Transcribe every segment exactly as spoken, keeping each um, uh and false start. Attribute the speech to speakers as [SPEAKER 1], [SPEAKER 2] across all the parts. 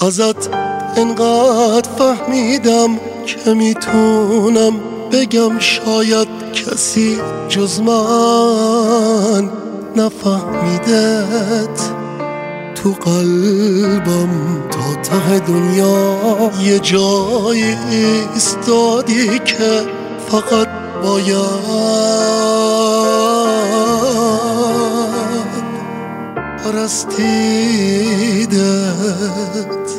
[SPEAKER 1] ازت انقدر فهمیدم که میتونم بگم شاید کسی جز من نفهمیدت. تو قلبم تا ته دنیا یه جایی ایستادی که فقط باید پرستیدت.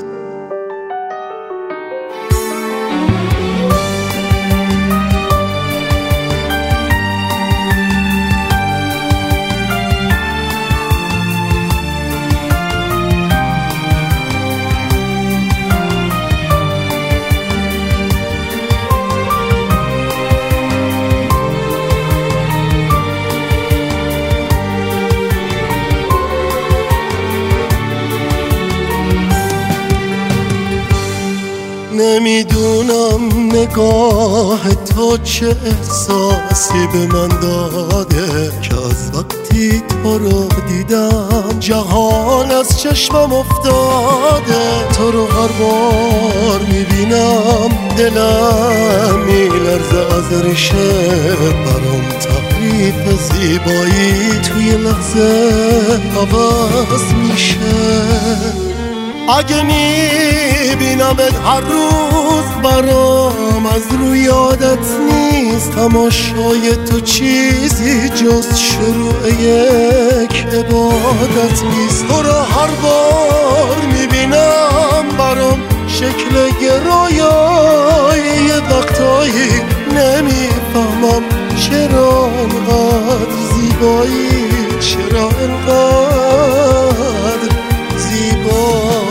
[SPEAKER 1] نمیدونم نگاه تو چه احساسی به من داده که از وقتی تو رو دیدم جهان از چشمم افتاده. تو رو هر بار میبینم دلم میلرزه از ریشه، برام تعریف زیبایی توی لحظه عوض میشه. اگه میبینمت هر روز برام از روی یادت نیست، تماشای تو چیزی جز شروع یک عبادت نیست. تو رو هر بار میبینم برام شکل گرایای یه وقتایی نمیفهمم چرا انقدر زیبایی، چرا انقدر زیبایی.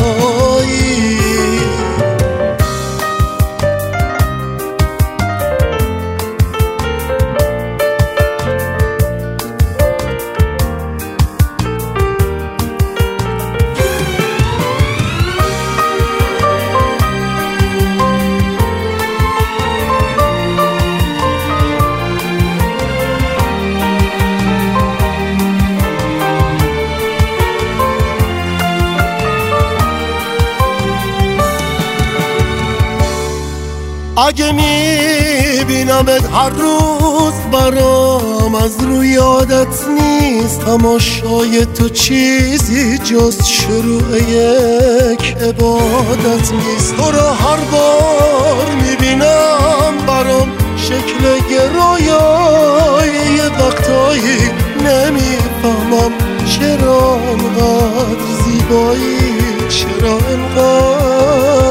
[SPEAKER 1] اگه میبینمت هر روز برام از روی یادت نیست، تماشای تو چیزی جز شروع یک عبادت نیست. تو رو هر بار میبینم برام شکل گرایای یه وقتایی نمیفهمم چرا انقدر زیبایی، چرا انقدر